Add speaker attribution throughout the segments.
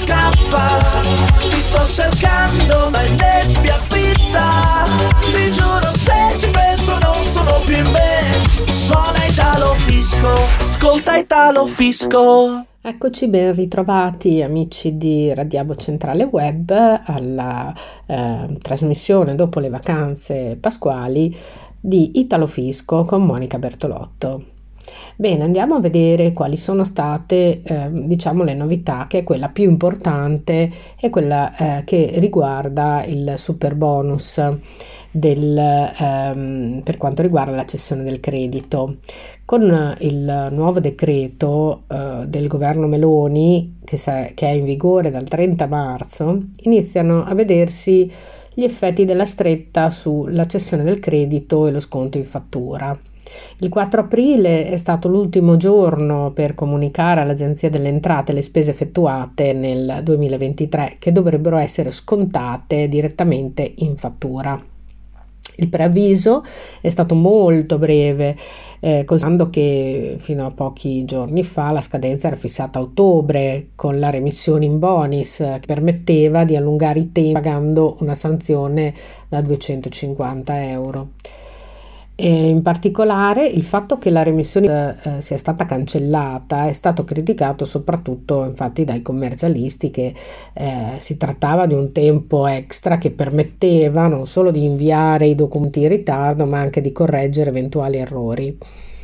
Speaker 1: scappa. Ti sto cercando ma in nebbia fitta. Ti giuro se ci penso non sono più in me. Suona Italo Fisco, ascolta Italo Fisco.
Speaker 2: Eccoci ben ritrovati amici di Radiabo Centrale Web alla trasmissione dopo le vacanze pasquali di Italo Fisco con Monica Bertolotto. Bene, andiamo a vedere quali sono state le novità, che è quella più importante, è quella che riguarda il super bonus per quanto riguarda la cessione del credito. Con il nuovo decreto del governo Meloni che è in vigore dal 30 marzo iniziano a vedersi gli effetti della stretta sulla cessione del credito e lo sconto in fattura. Il 4 aprile è stato l'ultimo giorno per comunicare all'Agenzia delle Entrate le spese effettuate nel 2023 che dovrebbero essere scontate direttamente in fattura. Il preavviso è stato molto breve, considerando che fino a pochi giorni fa la scadenza era fissata a ottobre con la remissione in bonis che permetteva di allungare i tempi pagando una sanzione da 250 euro. E in particolare il fatto che la remissione sia stata cancellata è stato criticato soprattutto infatti dai commercialisti, che si trattava di un tempo extra che permetteva non solo di inviare i documenti in ritardo ma anche di correggere eventuali errori.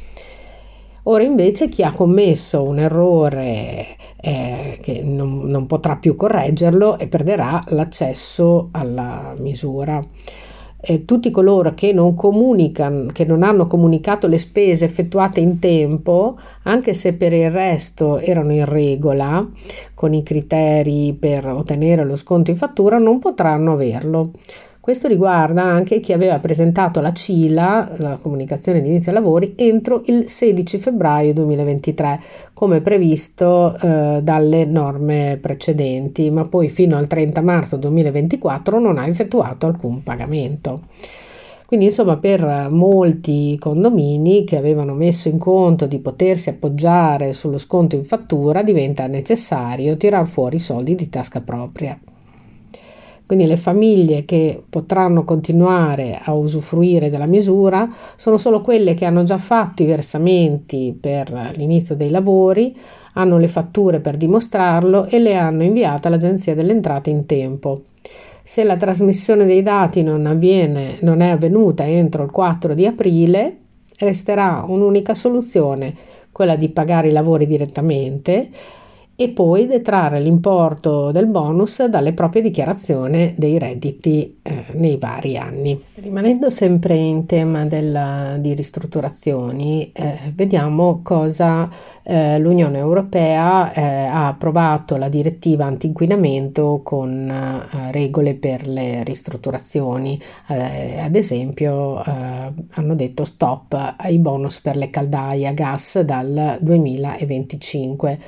Speaker 2: Ora invece chi ha commesso un errore che non potrà più correggerlo e perderà l'accesso alla misura. Tutti coloro che non hanno comunicato le spese effettuate in tempo, anche se per il resto erano in regola con i criteri per ottenere lo sconto in fattura, non potranno averlo. Questo riguarda anche chi aveva presentato la CILA, la comunicazione di inizio lavori, entro il 16 febbraio 2023, come previsto dalle norme precedenti, ma poi fino al 30 marzo 2024 non ha effettuato alcun pagamento. Quindi insomma per molti condomini che avevano messo in conto di potersi appoggiare sullo sconto in fattura diventa necessario tirar fuori i soldi di tasca propria. Quindi le famiglie che potranno continuare a usufruire della misura sono solo quelle che hanno già fatto i versamenti per l'inizio dei lavori, hanno le fatture per dimostrarlo e le hanno inviate all'Agenzia delle Entrate in tempo. Se la trasmissione dei dati non è avvenuta entro il 4 di aprile, resterà un'unica soluzione, quella di pagare i lavori direttamente e poi detrarre l'importo del bonus dalle proprie dichiarazioni dei redditi nei vari anni. Rimanendo sempre in tema di ristrutturazioni, vediamo cosa l'Unione Europea ha approvato la direttiva anti-inquinamento con regole per le ristrutturazioni. Ad esempio hanno detto stop ai bonus per le caldaie a gas dal 2025.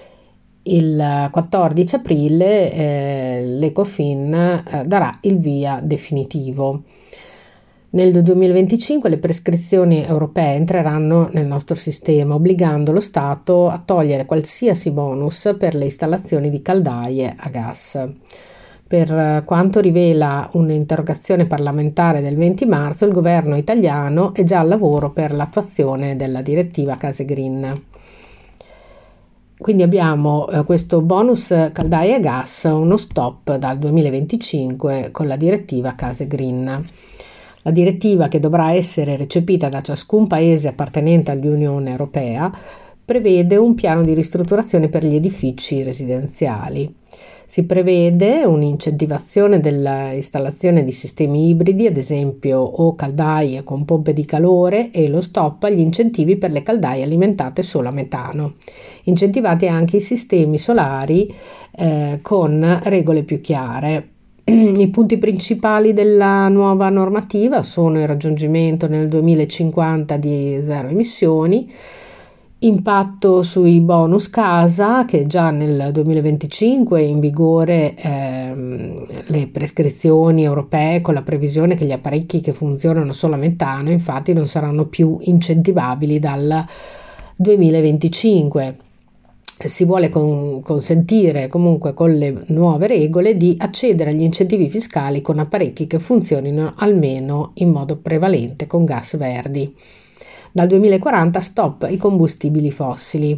Speaker 2: Il 14 aprile l'Ecofin darà il via definitivo. Nel 2025 le prescrizioni europee entreranno nel nostro sistema, obbligando lo Stato a togliere qualsiasi bonus per le installazioni di caldaie a gas. Per quanto rivela un'interrogazione parlamentare del 20 marzo, il governo italiano è già al lavoro per l'attuazione della direttiva Case Green. Quindi abbiamo questo bonus caldaie a gas, uno stop dal 2025 con la direttiva Case Green. La direttiva, che dovrà essere recepita da ciascun paese appartenente all'Unione Europea, prevede un piano di ristrutturazione per gli edifici residenziali. Si prevede un'incentivazione dell'installazione di sistemi ibridi, ad esempio o caldaie con pompe di calore, e lo stop agli incentivi per le caldaie alimentate solo a metano. Incentivati anche i sistemi solari con regole più chiare. I punti principali della nuova normativa sono il raggiungimento nel 2050 di zero emissioni, impatto sui bonus casa, che già nel 2025 è in vigore le prescrizioni europee con la previsione che gli apparecchi che funzionano solo a metano infatti non saranno più incentivabili dal 2025. si vuole consentire comunque con le nuove regole di accedere agli incentivi fiscali con apparecchi che funzionino almeno in modo prevalente con gas verdi. Dal 2040 stop ai combustibili fossili.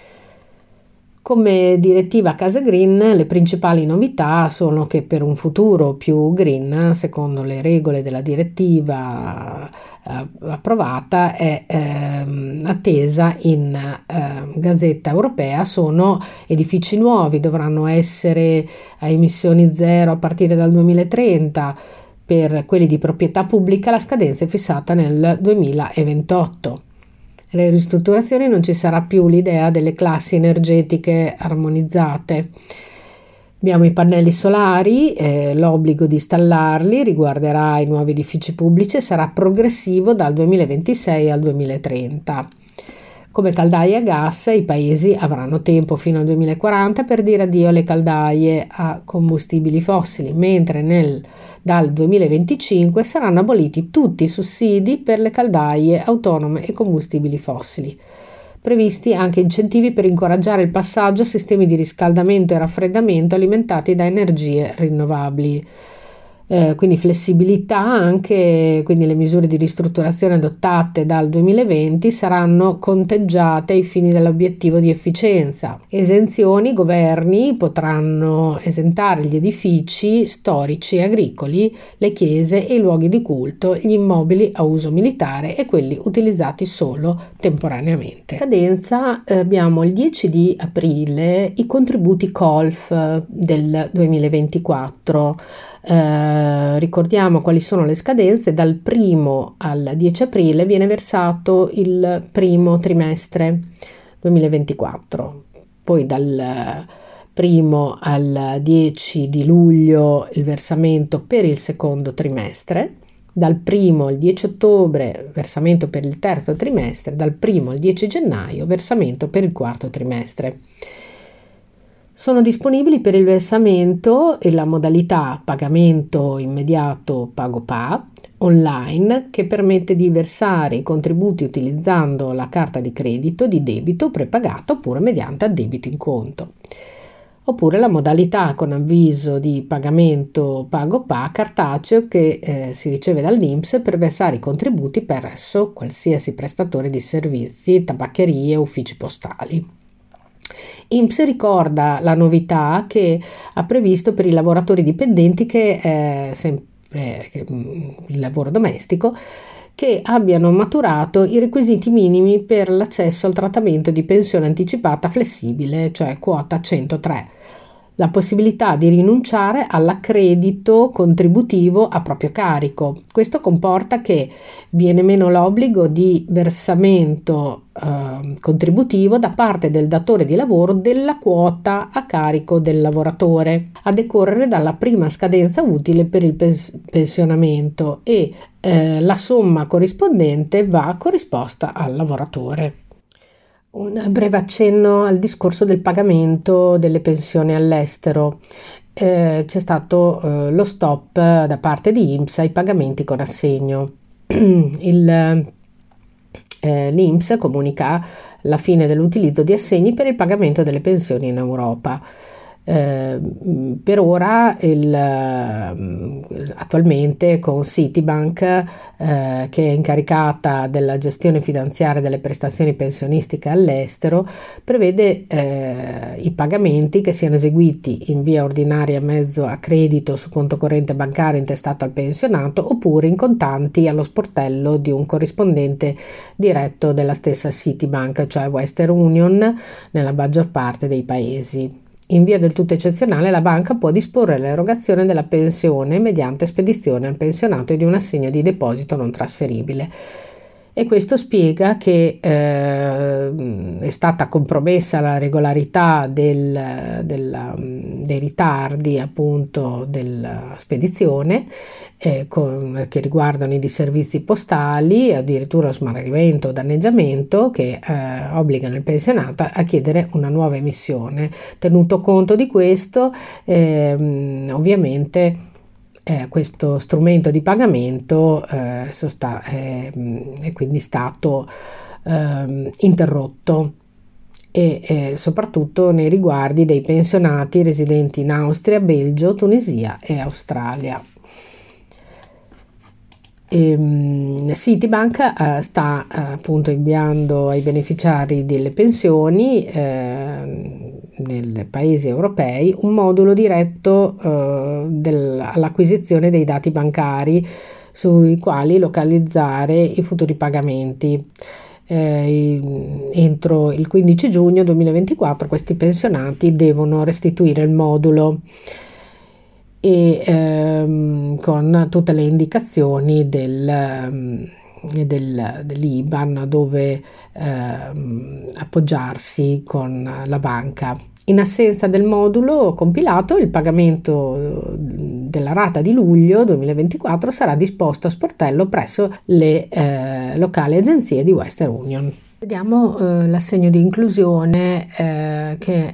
Speaker 2: Come direttiva Case Green, le principali novità sono che per un futuro più green, secondo le regole della direttiva approvata, è attesa in Gazzetta Europea, sono edifici nuovi, dovranno essere a emissioni zero a partire dal 2030, per quelli di proprietà pubblica la scadenza è fissata nel 2028. Le ristrutturazioni non ci sarà più l'idea delle classi energetiche armonizzate. Abbiamo i pannelli solari, l'obbligo di installarli riguarderà i nuovi edifici pubblici e sarà progressivo dal 2026 al 2030. Come caldaie a gas, i paesi avranno tempo fino al 2040 per dire addio alle caldaie a combustibili fossili, mentre dal 2025 saranno aboliti tutti i sussidi per le caldaie autonome e combustibili fossili. Previsti anche incentivi per incoraggiare il passaggio a sistemi di riscaldamento e raffreddamento alimentati da energie rinnovabili. Quindi flessibilità anche, quindi le misure di ristrutturazione adottate dal 2020 saranno conteggiate ai fini dell'obiettivo di efficienza. Esenzioni: governi potranno esentare gli edifici storici e agricoli, le chiese e i luoghi di culto, gli immobili a uso militare e quelli utilizzati solo temporaneamente. Cadenza: abbiamo il 10 di aprile i contributi COLF del 2024. Ricordiamo quali sono le scadenze. Dal 1 al 10 aprile viene versato il primo trimestre 2024, poi dal 1 al 10 di luglio il versamento per il secondo trimestre, dal 1 al 10 ottobre versamento per il terzo trimestre, dal 1 al 10 gennaio versamento per il quarto trimestre. Sono disponibili per il versamento e la modalità pagamento immediato PagoPA online, che permette di versare i contributi utilizzando la carta di credito, di debito prepagata oppure mediante addebito in conto. Oppure la modalità con avviso di pagamento PagoPA cartaceo che si riceve dall'INPS per versare i contributi presso qualsiasi prestatore di servizi, tabaccherie, uffici postali. INPS ricorda la novità che ha previsto per i lavoratori dipendenti il lavoro domestico, che abbiano maturato i requisiti minimi per l'accesso al trattamento di pensione anticipata flessibile, cioè quota 103. La possibilità di rinunciare all'accredito contributivo a proprio carico. Questo comporta che viene meno l'obbligo di versamento contributivo da parte del datore di lavoro della quota a carico del lavoratore a decorrere dalla prima scadenza utile per il pensionamento e la somma corrispondente va corrisposta al lavoratore. Un breve accenno al discorso del pagamento delle pensioni all'estero. C'è stato lo stop da parte di INPS ai pagamenti con assegno. L'INPS comunica la fine dell'utilizzo di assegni per il pagamento delle pensioni in Europa. Per ora attualmente con Citibank, che è incaricata della gestione finanziaria delle prestazioni pensionistiche all'estero, prevede i pagamenti che siano eseguiti in via ordinaria a mezzo a credito su conto corrente bancario intestato al pensionato oppure in contanti allo sportello di un corrispondente diretto della stessa Citibank, cioè Western Union, nella maggior parte dei paesi. In via del tutto eccezionale la banca può disporre l'erogazione della pensione mediante spedizione al pensionato di un assegno di deposito non trasferibile. E questo spiega che è stata compromessa la regolarità dei ritardi appunto della spedizione che riguardano i disservizi postali, addirittura smarrimento o danneggiamento che obbligano il pensionato a chiedere una nuova emissione. Tenuto conto di questo, ovviamente questo strumento di pagamento è quindi stato interrotto e soprattutto nei riguardi dei pensionati residenti in Austria, Belgio, Tunisia e Australia. Citibank sta appunto inviando ai beneficiari delle pensioni nei paesi europei un modulo diretto all'acquisizione dei dati bancari sui quali localizzare i futuri pagamenti. Entro il 15 giugno 2024 questi pensionati devono restituire il modulo e con tutte le indicazioni dell'IBAN dove appoggiarsi con la banca. In assenza del modulo compilato, il pagamento della rata di luglio 2024 sarà disposto a sportello presso le locali agenzie di Western Union. Vediamo l'assegno di inclusione che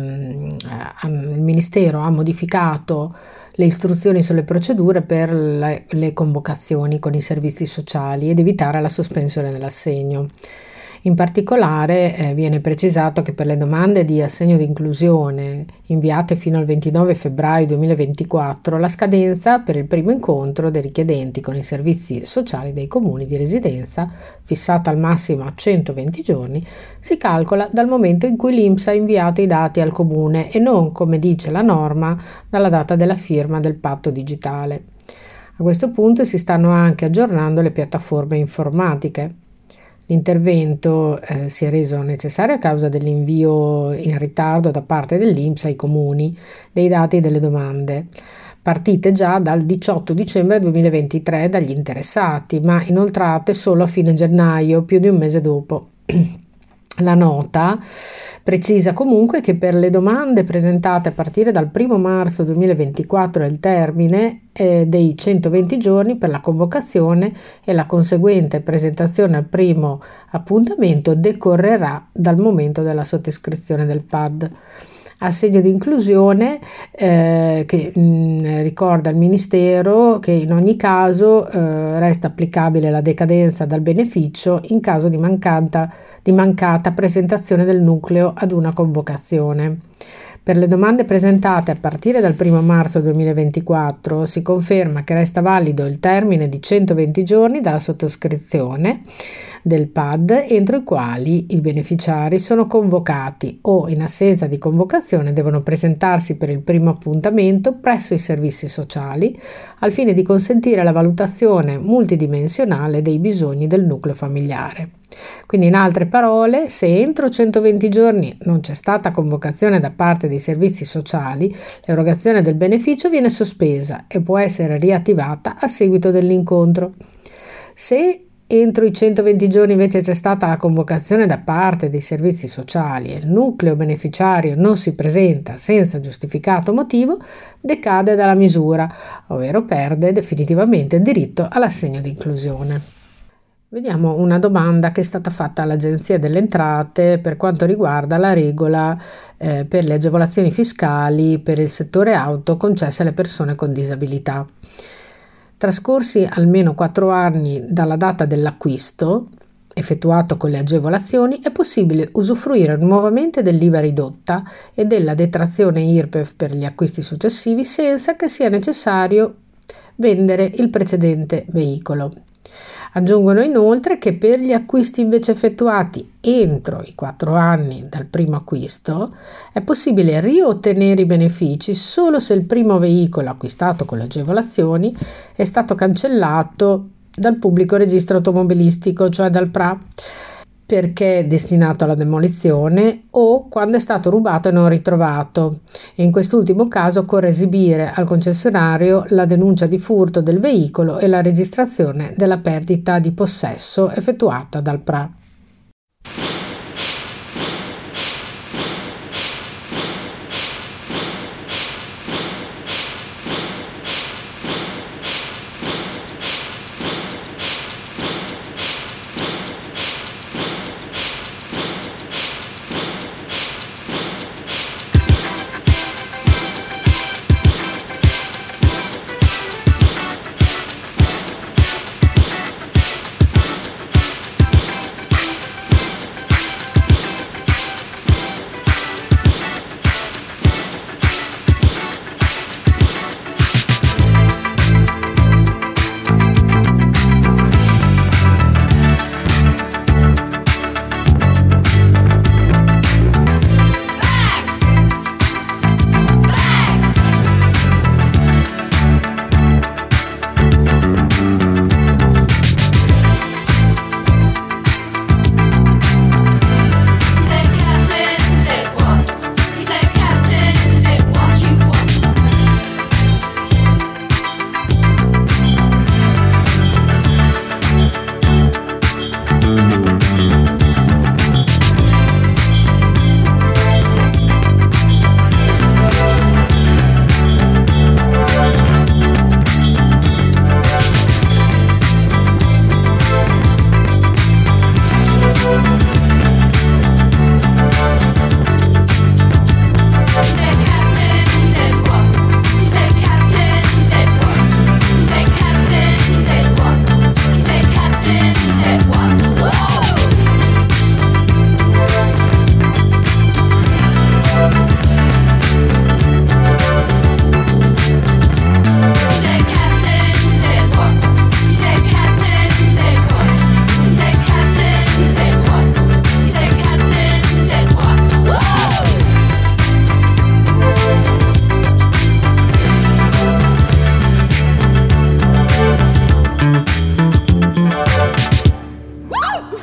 Speaker 2: il Ministero ha modificato le istruzioni sulle procedure per le convocazioni con i servizi sociali ed evitare la sospensione dell'assegno. In particolare viene precisato che per le domande di assegno di inclusione inviate fino al 29 febbraio 2024 la scadenza per il primo incontro dei richiedenti con i servizi sociali dei comuni di residenza, fissata al massimo a 120 giorni, si calcola dal momento in cui l'INPS ha inviato i dati al comune e non, come dice la norma, dalla data della firma del patto digitale. A questo punto si stanno anche aggiornando le piattaforme informatiche. L'intervento si è reso necessario a causa dell'invio in ritardo da parte dell'INPS ai comuni dei dati delle domande, partite già dal 18 dicembre 2023 dagli interessati, ma inoltrate solo a fine gennaio, più di un mese dopo. La nota precisa comunque che per le domande presentate a partire dal 1 marzo 2024 è il termine dei 120 giorni per la convocazione e la conseguente presentazione al primo appuntamento decorrerà dal momento della sottoscrizione del PAD. Assegno di inclusione che ricorda il Ministero che in ogni caso resta applicabile la decadenza dal beneficio in caso di mancata presentazione del nucleo ad una convocazione. Per le domande presentate a partire dal 1 marzo 2024 si conferma che resta valido il termine di 120 giorni dalla sottoscrizione del PAD entro i quali i beneficiari sono convocati o in assenza di convocazione devono presentarsi per il primo appuntamento presso i servizi sociali al fine di consentire la valutazione multidimensionale dei bisogni del nucleo familiare. Quindi in altre parole, se entro 120 giorni non c'è stata convocazione da parte dei servizi sociali, l'erogazione del beneficio viene sospesa e può essere riattivata a seguito dell'incontro. Se entro i 120 giorni invece c'è stata la convocazione da parte dei servizi sociali e il nucleo beneficiario non si presenta senza giustificato motivo, decade dalla misura, ovvero perde definitivamente il diritto all'assegno di inclusione. Vediamo una domanda che è stata fatta all'Agenzia delle Entrate per quanto riguarda la regola per le agevolazioni fiscali per il settore auto concesse alle persone con disabilità. Trascorsi almeno 4 anni dalla data dell'acquisto effettuato con le agevolazioni, è possibile usufruire nuovamente dell'IVA ridotta e della detrazione IRPEF per gli acquisti successivi senza che sia necessario vendere il precedente veicolo. Aggiungono inoltre che per gli acquisti invece effettuati entro i 4 anni dal primo acquisto è possibile riottenere i benefici solo se il primo veicolo acquistato con le agevolazioni è stato cancellato dal pubblico registro automobilistico, cioè dal PRA, perché è destinato alla demolizione o quando è stato rubato e non ritrovato, e in quest'ultimo caso occorre esibire al concessionario la denuncia di furto del veicolo e la registrazione della perdita di possesso effettuata dal PRA.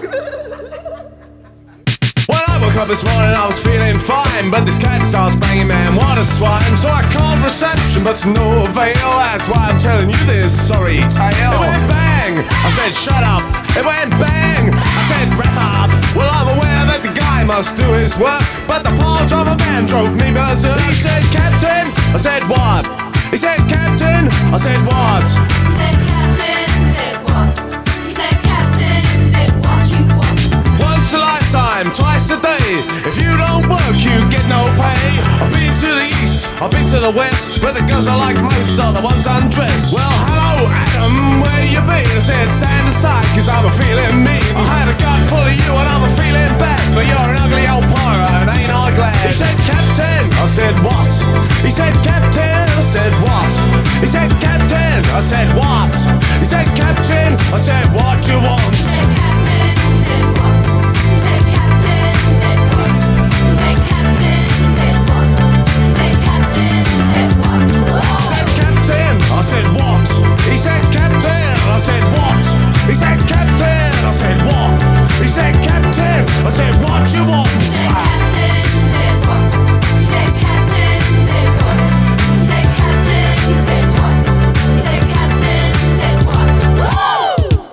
Speaker 3: When I woke up this morning I was feeling fine, but this cat starts banging, man, what a swine. So I called reception, but to no avail. That's why I'm telling you this sorry tale. It went bang, I said shut up. It went bang, I said wrap up. Well, I'm aware that the guy must do his work, but the pile driver man drove me berserk. He said, Captain, I said what? He said, Captain, I said what?
Speaker 4: He said, Captain, he said what? He said, Captain, he said what you want.
Speaker 3: Once a lifetime, twice a day. If you don't work, you get no pay. I've been to the east, I've been to the west, where the girls I like most are the ones undressed. Well, hello, Adam, where you been? I said, stand aside, cause I'm a feeling mean. I had a gun full of you and I'm a feeling bad, but you're an ugly old pirate and ain't I glad. He said, Captain, I said, what? He said, Captain, I said, what? He said, Captain, I said, what? He said, Captain, I said, what you want?
Speaker 4: He said, Captain, he said what? He said, Captain, he said what? He said, Captain, he said what? He said, Captain, he said what?
Speaker 3: He said, Captain, I said, what? He said, Captain, I said, what? He said, Captain, I said, what? He said, Captain, I said, what you want?
Speaker 4: He said, Captain, he said what? He said, Captain, he said what? He said, Captain, he said what? He said, Captain, he said what? Woo!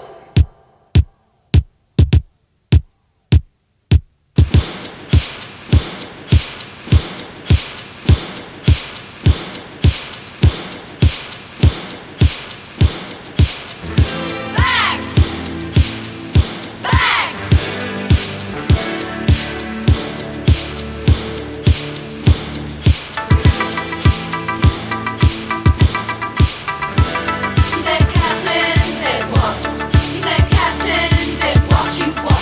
Speaker 4: Bang! Bang! He said, Captain, he said what? He said, Captain, he said what you want.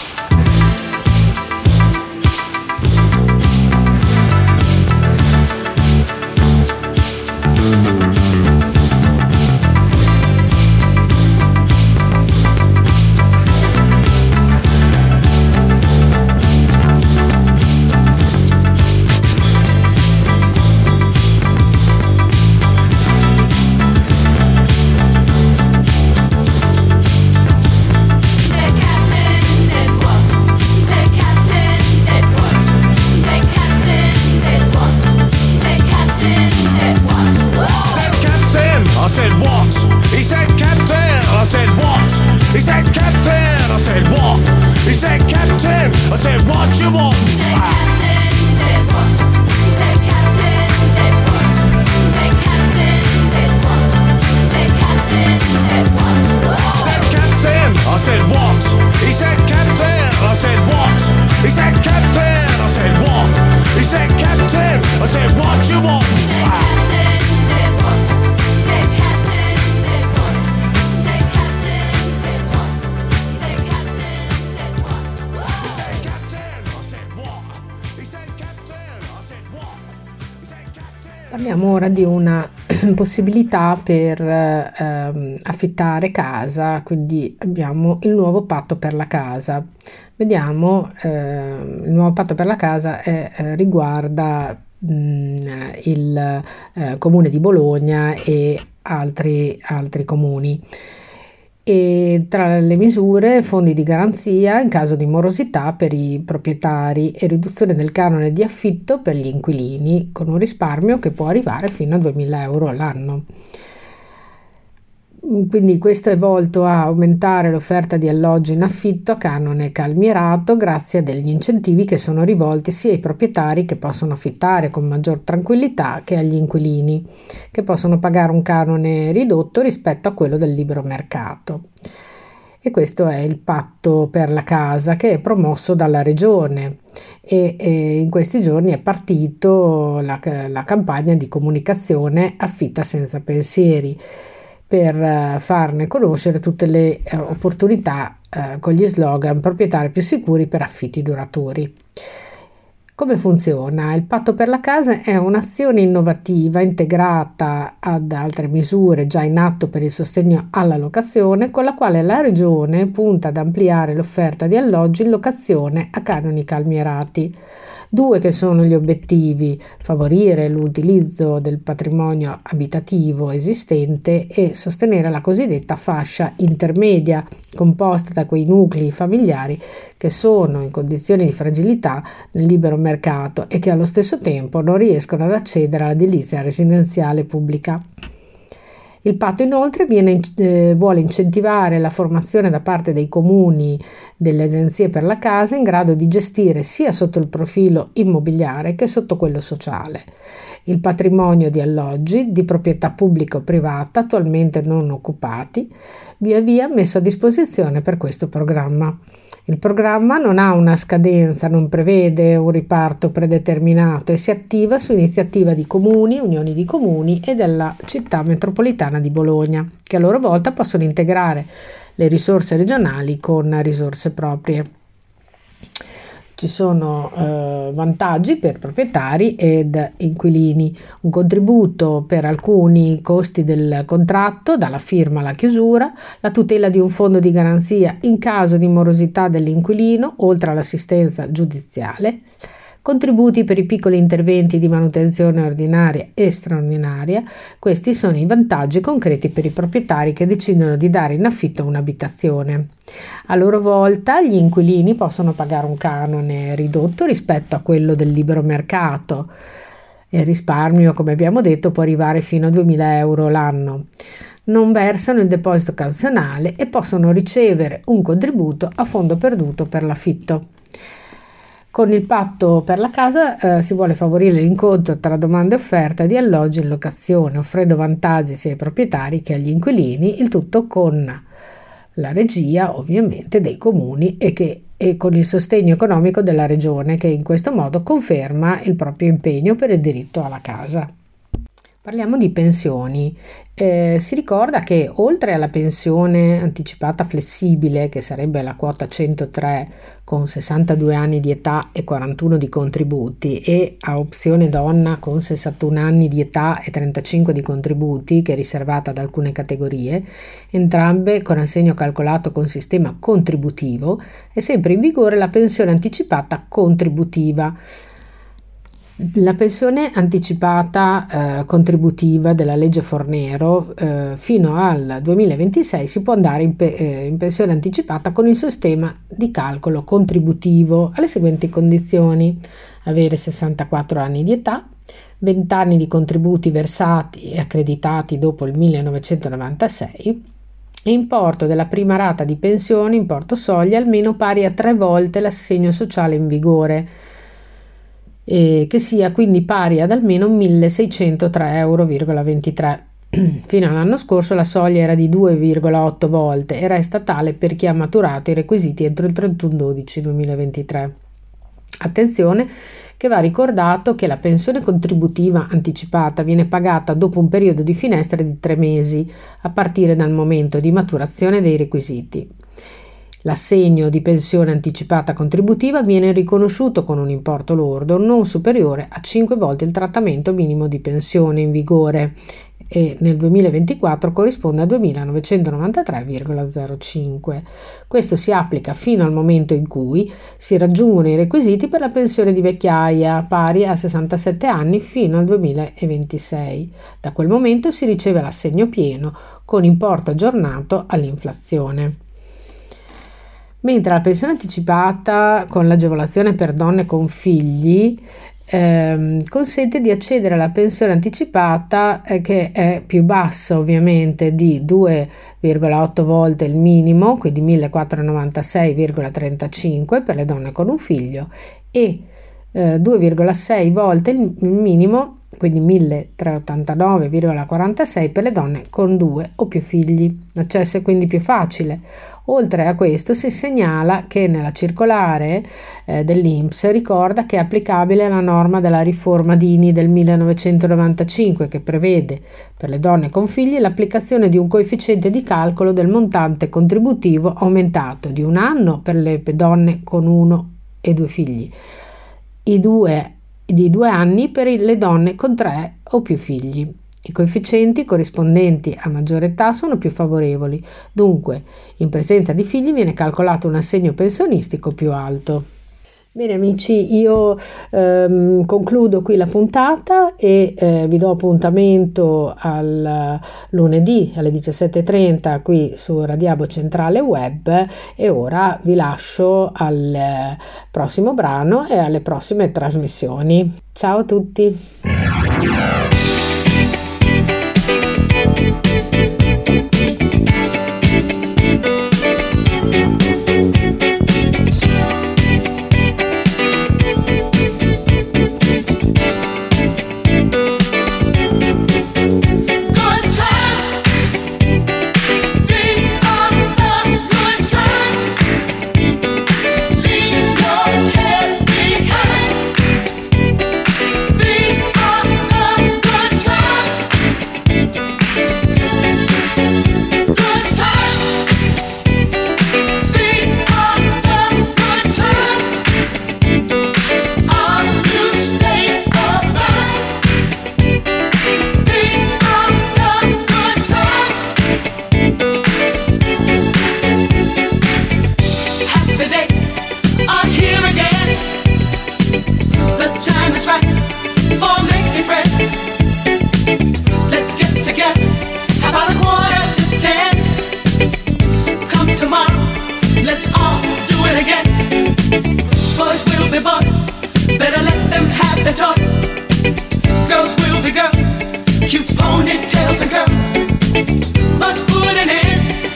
Speaker 4: He said, Captain, he said what? He said, Captain, he said what? He said, Captain, he said what? He said, Captain, he said what?
Speaker 3: He said, Captain, I said, what? He said, Captain, I said, what? He said, Captain, I said, what? He said, Captain, I said, what you want?
Speaker 4: He said, Captain, he said what? He said, Captain, he said what? He said, Captain, he said what? He said, Captain, he said what?
Speaker 3: He said, Captain, I said, what? He said, Captain, I said, what? He said, Captain, I said, what? He said, Captain, I said, what you want?
Speaker 4: He said, Captain, he said what? He said, Captain, he said what? He said, Captain, he said what? He said, Captain, he said what?
Speaker 3: He said, Captain, I said, what? He said, Captain, I said, what? He said, Captain.
Speaker 2: Parliamo ora di una possibilità per affittare casa, quindi abbiamo il nuovo patto per la casa. Vediamo, il nuovo patto per la casa riguarda il comune di Bologna e altri comuni. E tra le misure, fondi di garanzia in caso di morosità per i proprietari e riduzione del canone di affitto per gli inquilini, con un risparmio che può arrivare fino a 2.000 euro all'anno. Quindi questo è volto a aumentare l'offerta di alloggi in affitto a canone calmierato grazie a degli incentivi che sono rivolti sia ai proprietari che possono affittare con maggior tranquillità che agli inquilini che possono pagare un canone ridotto rispetto a quello del libero mercato. E questo è il patto per la casa che è promosso dalla regione e in questi giorni è partito la campagna di comunicazione Affitta senza pensieri, per farne conoscere tutte le opportunità con gli slogan proprietari più sicuri per affitti duraturi. Come funziona? Il patto per la casa è un'azione innovativa integrata ad altre misure già in atto per il sostegno alla locazione, con la quale la Regione punta ad ampliare l'offerta di alloggi in locazione a canoni calmierati. Due che sono gli obiettivi: favorire l'utilizzo del patrimonio abitativo esistente e sostenere la cosiddetta fascia intermedia, composta da quei nuclei familiari che sono in condizioni di fragilità nel libero mercato e che allo stesso tempo non riescono ad accedere all'edilizia residenziale pubblica. Il patto inoltre vuole incentivare la formazione da parte dei comuni delle agenzie per la casa in grado di gestire sia sotto il profilo immobiliare che sotto quello sociale il patrimonio di alloggi di proprietà pubblica o privata attualmente non occupati, via via messo a disposizione per questo programma. Il programma non ha una scadenza, non prevede un riparto predeterminato e si attiva su iniziativa di comuni, unioni di comuni e della città metropolitana di Bologna, che a loro volta possono integrare le risorse regionali con risorse proprie. Ci sono vantaggi per proprietari ed inquilini, un contributo per alcuni costi del contratto, dalla firma alla chiusura, la tutela di un fondo di garanzia in caso di morosità dell'inquilino, oltre all'assistenza giudiziale, contributi per i piccoli interventi di manutenzione ordinaria e straordinaria. Questi sono i vantaggi concreti per i proprietari che decidono di dare in affitto un'abitazione. A loro volta gli inquilini possono pagare un canone ridotto rispetto a quello del libero mercato. Il risparmio, come abbiamo detto, può arrivare fino a 2.000 euro l'anno. Non versano il deposito cauzionale e possono ricevere un contributo a fondo perduto per l'affitto. Con il patto per la casa si vuole favorire l'incontro tra domanda e offerta di alloggi in locazione, offrendo vantaggi sia ai proprietari che agli inquilini, il tutto con la regia ovviamente dei comuni e con il sostegno economico della regione, che in questo modo conferma il proprio impegno per il diritto alla casa. Parliamo di pensioni. Si ricorda che oltre alla pensione anticipata flessibile, che sarebbe la quota 103 con 62 anni di età e 41 di contributi, e a opzione donna con 61 anni di età e 35 di contributi, che è riservata ad alcune categorie, entrambe con assegno calcolato con sistema contributivo, è sempre in vigore la pensione anticipata contributiva. La pensione anticipata contributiva della legge Fornero fino al 2026 si può andare in pensione anticipata con il sistema di calcolo contributivo alle seguenti condizioni: avere 64 anni di età, 20 anni di contributi versati e accreditati dopo il 1996 e importo della prima rata di pensione, importo soglia, almeno pari a 3 volte l'assegno sociale in vigore, che sia quindi pari ad almeno 1.603,23 euro. Fino all'anno scorso la soglia era di 2,8 volte e resta tale per chi ha maturato i requisiti entro il 31/12/2023. Attenzione che va ricordato che la pensione contributiva anticipata viene pagata dopo un periodo di finestra di 3 mesi a partire dal momento di maturazione dei requisiti. L'assegno di pensione anticipata contributiva viene riconosciuto con un importo lordo non superiore a 5 volte il trattamento minimo di pensione in vigore e nel 2024 corrisponde a 2.993,05. Questo si applica fino al momento in cui si raggiungono i requisiti per la pensione di vecchiaia, pari a 67 anni fino al 2026. Da quel momento si riceve l'assegno pieno con importo aggiornato all'inflazione. Mentre la pensione anticipata con l'agevolazione per donne con figli consente di accedere alla pensione anticipata che è più bassa ovviamente di 2,8 volte il minimo, quindi 1.496,35 per le donne con un figlio e 2,6 volte il minimo, quindi 1.389,46 per le donne con 2 o più figli. L'accesso è quindi più facile. Oltre a questo si segnala che nella circolare dell'INPS ricorda che è applicabile la norma della riforma Dini del 1995 che prevede per le donne con figli l'applicazione di un coefficiente di calcolo del montante contributivo aumentato di 1 anno per le donne con 1 e 2 figli, di 2 anni per le donne con 3 o più figli. I coefficienti corrispondenti a maggiore età sono più favorevoli, dunque in presenza di figli viene calcolato un assegno pensionistico più alto. Bene amici, io concludo qui la puntata e vi do appuntamento al lunedì alle 17:30 qui su Radiabo Centrale Web, e ora vi lascio al prossimo brano e alle prossime trasmissioni. Ciao a tutti!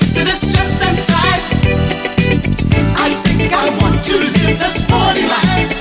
Speaker 1: To live the sporty life.